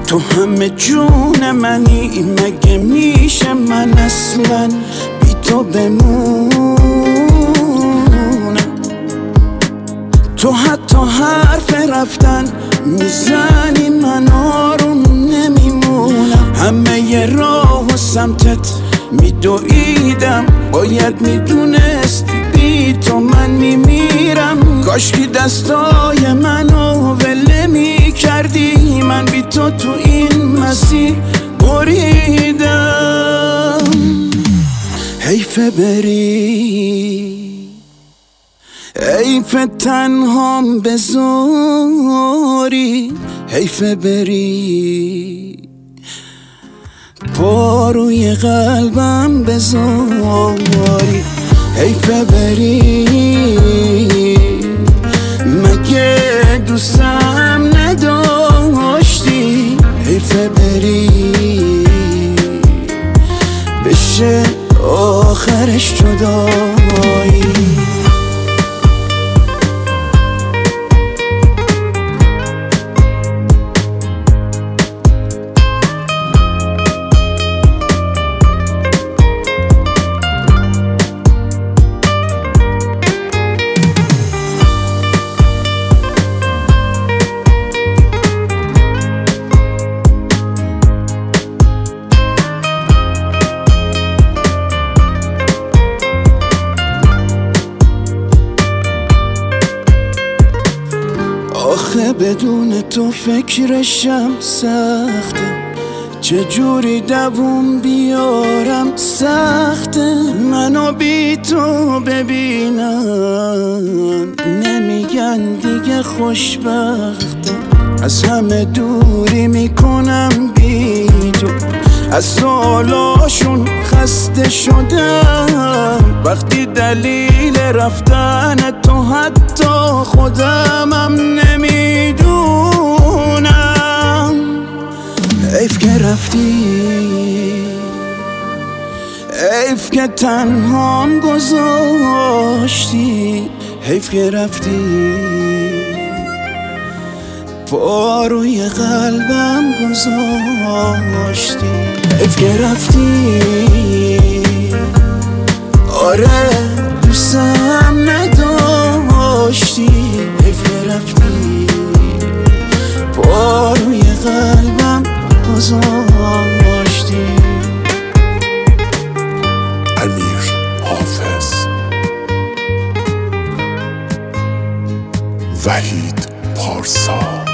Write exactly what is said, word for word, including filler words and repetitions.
تو همه جون منی، مگه میشه من اصلا بی تو بمونم؟ تو حتی حرف رفتن میزنی من آروم نمیمونم. همه ی راه و سمتت میدویدم، باید میدونستی بی تو من میمیرم. کاشکی دستای منو ول میکردی، من بی تو تو این مسیر بریدم. حیف بری، حیف تنهام بذاری، حیف بری پا روی قلبم بذاری. حیف بری، مگه دوستم نداشتی؟ حیف بری بشه آخرش جدایی. آخه بدون تو فکرشم سخته، چجوری دووم بیارم سخته. منو بی تو ببینن نمیگن دیگه خوشبخته. از همه دوری میکنم بی تو، از سوالاشون خسته شدم. وقتی دلیل رفتن تو حتی خودمم نمیدونم. حیف که رفتی، حیف که تنهام گذاشتی، حیف که رفتی پا روی قلبم گذاشتی. حیف که رفتی، آره دوستم نداشتی. حیف که رفتی پا روی قلبم گذاشتی. امیر حافظ، وحید پارسا.